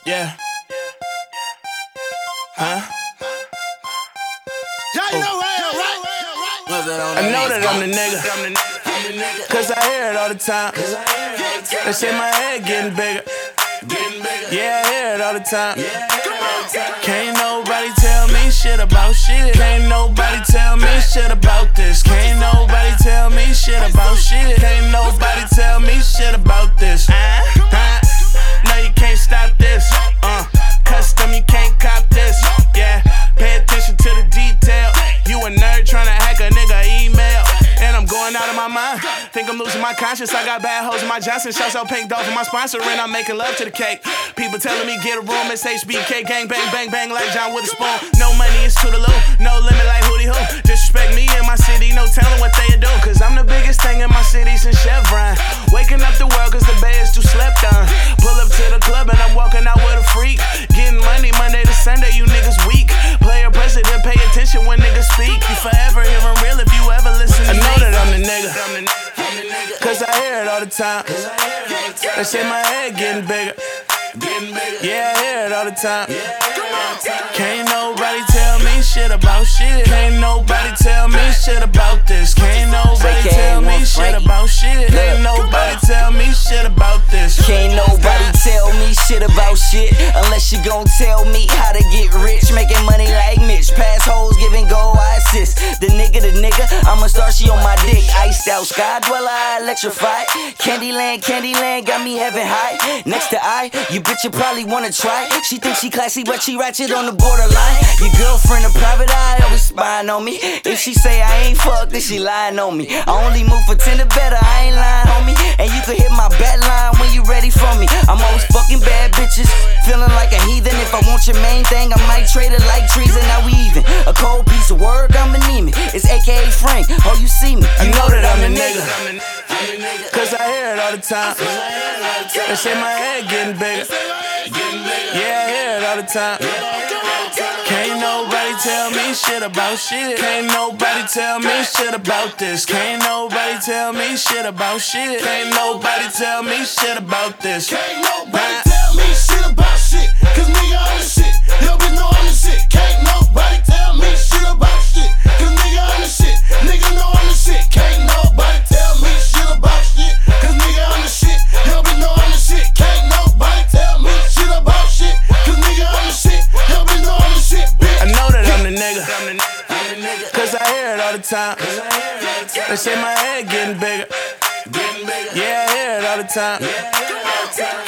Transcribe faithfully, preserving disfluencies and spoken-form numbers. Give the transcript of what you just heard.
Yeah. Huh? Y'all know who I am, right? I know that I'm the nigga, cause I hear it all the time. They say my head getting bigger. Yeah, I hear it all the time. Can't nobody tell me shit about shit. Can't nobody tell me shit about this. Can't nobody tell me shit about shit. Can't nobody tell me shit about this. Uh, no, you can't stop this. Uh, custom, you can't cop this. Yeah, pay attention to the detail. You a nerd tryna hack a nigga email. And I'm going out of my mind. Think I'm losing my conscience. I got bad hoes in my Johnson. Shouts out Pink Dog for my sponsor. And I'm making love to the cake. People telling me get a room. It's H B K. Gang bang bang bang like John with a spoon. No money, it's to the loop. No limit like Hootie Hoo. Disrespect me in my city. No telling what they do. Cause I'm the biggest thing in my city since Chevron. Waking up the world cause the bay is too slept on. Pull up to the club and I'm walking out with a freak. Getting money Monday to Sunday. You niggas weak. Player president, pay attention when niggas speak. You forever hearing real if you ever listen to me. I know that I'm the nigga, cause I hear it all the time. They say my head getting bigger. Yeah, I hear it all the time. Can't nobody tell me shit about shit. Can't nobody tell me shit about this. Can't nobody tell me shit about shit. Ain't nobody tell me shit about this. Can't nobody tell me shit about shit unless you gon' tell me how to get rich. Making money like Mitch. Pass hoes, giving goal, I assist. The nigga, the nigga, I'ma start, she on my dick. Iced out, sky dweller, I electrified. Candyland, Candyland, got me heaven high. Next to I, you bitch, you probably wanna try. She thinks she classy, but she ratchet on the borderline. Your girlfriend, a private eye, always spying on me. If she say I ain't fucked, then she lying on me. I only move for ten or better, I ain't lying, homie. And you can hit my bat line when you ready for me. I'm always fucking bad bitches, feeling like a heathen. If I want your main thing, I might trade it like treason. Now we even. A cold piece of work, I'm anemic. It's A K A Frank, oh you see me. You I know that I'm the nigga, cause I hear it all the time. They say my head getting bigger. Yeah, I hear it all the time. Can't nobody tell me shit about shit. Can't nobody tell me shit about this. Can't nobody tell me shit about shit. Can't nobody tell me shit about this. Can't nobody tell me shit about shit. Cause nigga, I'm the shit. Hell, bitch, know I'm the shit. Can't nobody tell me shit about shit. Cause nigga, I'm the shit. Nigga, know I'm the shit. Can't nobody tell me shit about shit. Cause nigga, I'm the shit. Hell, bitch, know I'm the shit. Can't nobody tell me shit about shit. Cause nigga, I'm the shit. Hell, bitch, know I'm the shit. I know that I'm the nigga, cause I hear it all the time. They say my head getting bigger. Yeah, I hear it all the time.